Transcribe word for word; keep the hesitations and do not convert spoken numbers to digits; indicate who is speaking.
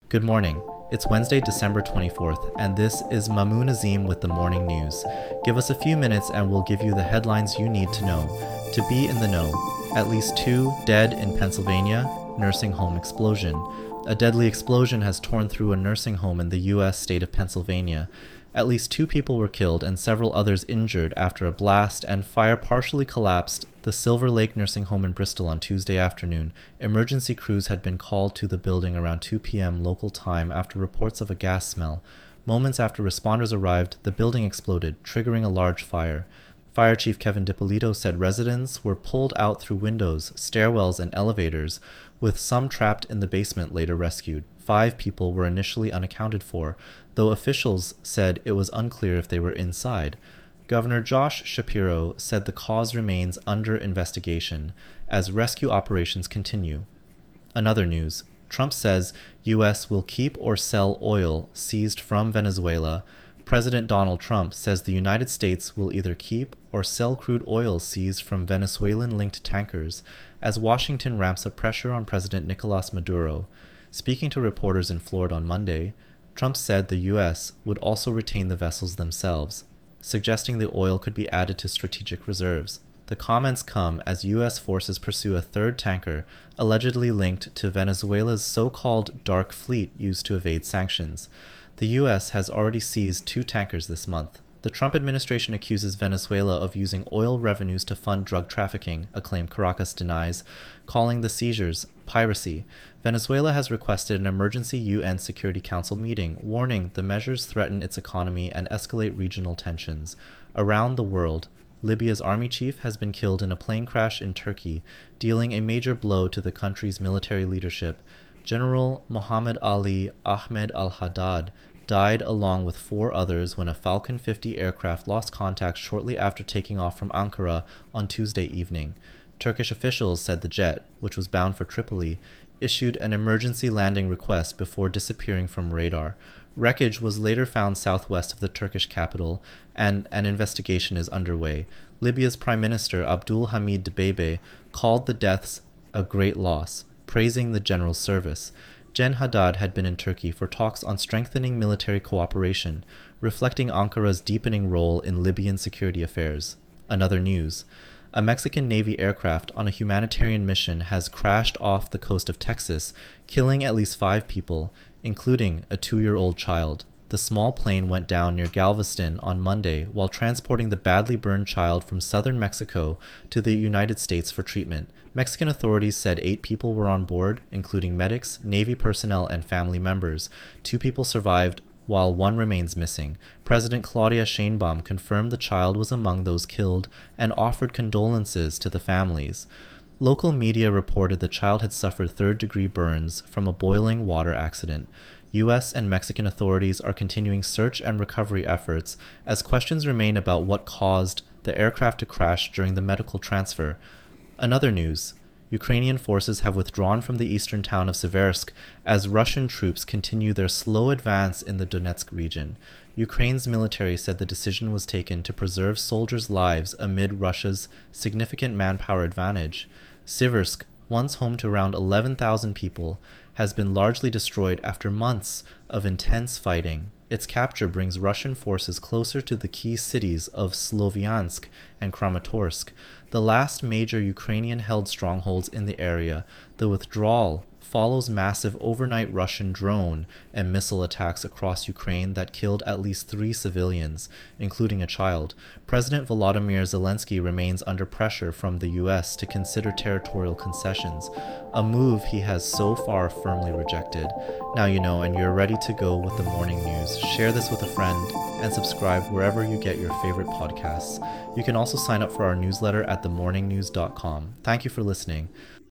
Speaker 1: Good morning. It's Wednesday, December twenty-fourth, and this is Mamoun Azim with the morning news. Give us a few minutes and we'll give you the headlines you need to know. To be in the know, at least two dead in Pennsylvania, nursing home explosion. A deadly explosion has torn through a nursing home in the U S state of Pennsylvania. At least two people were killed and several others injured after a blast and fire partially collapsed the Silver Lake Nursing Home in Bristol on Tuesday afternoon. Emergency crews had been called to the building around two p.m. local time after reports of a gas smell. Moments after responders arrived, the building exploded, triggering a large fire. Fire Chief Kevin DiPolito said residents were pulled out through windows, stairwells, and elevators, with some trapped in the basement later rescued. Five people were initially unaccounted for, though officials said it was unclear if they were inside. Governor Josh Shapiro said the cause remains under investigation as rescue operations continue. Another news, Trump says U S will keep or sell oil seized from Venezuela. President Donald Trump says the United States will either keep or sell crude oil seized from Venezuelan-linked tankers as Washington ramps up pressure on President Nicolas Maduro. Speaking to reporters in Florida on Monday, Trump said the U S would also retain the vessels themselves, suggesting the oil could be added to strategic reserves. The comments come as U S forces pursue a third tanker allegedly linked to Venezuela's so-called dark fleet used to evade sanctions. The U S has already seized two tankers this month. The Trump administration accuses Venezuela of using oil revenues to fund drug trafficking, a claim Caracas denies, calling the seizures piracy. Venezuela has requested an emergency U N Security Council meeting, warning the measures threaten its economy and escalate regional tensions. Around the world, Libya's army chief has been killed in a plane crash in Turkey, dealing a major blow to the country's military leadership. General Mohammed Ali Ahmed al-Haddad died along with four others when a Falcon fifty aircraft lost contact shortly after taking off from Ankara on Tuesday evening. Turkish officials said the jet, which was bound for Tripoli, issued an emergency landing request before disappearing from radar. Wreckage was later found southwest of the Turkish capital, and an investigation is underway. Libya's Prime Minister Abdul Hamid Dbeibeh called the deaths a great loss, praising the general service. Jen Haddad had been in Turkey for talks on strengthening military cooperation, reflecting Ankara's deepening role in Libyan security affairs. Another news. A Mexican Navy aircraft on a humanitarian mission has crashed off the coast of Texas, killing at least five people, including a two-year-old child. The small plane went down near Galveston on Monday while transporting the badly burned child from southern Mexico to the United States for treatment. Mexican authorities said eight people were on board, including medics, Navy personnel, and family members. Two people survived, while one remains missing. President Claudia Sheinbaum confirmed the child was among those killed and offered condolences to the families. Local media reported the child had suffered third-degree burns from a boiling water accident. U S and Mexican authorities are continuing search and recovery efforts as questions remain about what caused the aircraft to crash during the medical transfer. Another news. Ukrainian forces have withdrawn from the eastern town of Seversk as Russian troops continue their slow advance in the Donetsk region. Ukraine's military said the decision was taken to preserve soldiers' lives amid Russia's significant manpower advantage. Seversk, once home to around eleven thousand people, has been largely destroyed after months of intense fighting. Its capture brings Russian forces closer to the key cities of Sloviansk and Kramatorsk, the last major Ukrainian-held strongholds in the area. The withdrawal follows massive overnight Russian drone and missile attacks across Ukraine that killed at least three civilians, including a child. President Volodymyr Zelensky remains under pressure from the U S to consider territorial concessions, a move he has so far firmly rejected. Now you know, and you're ready to go with the morning news. Share this with a friend and subscribe wherever you get your favorite podcasts. You can also sign up for our newsletter at the morning news dot com. Thank you for listening.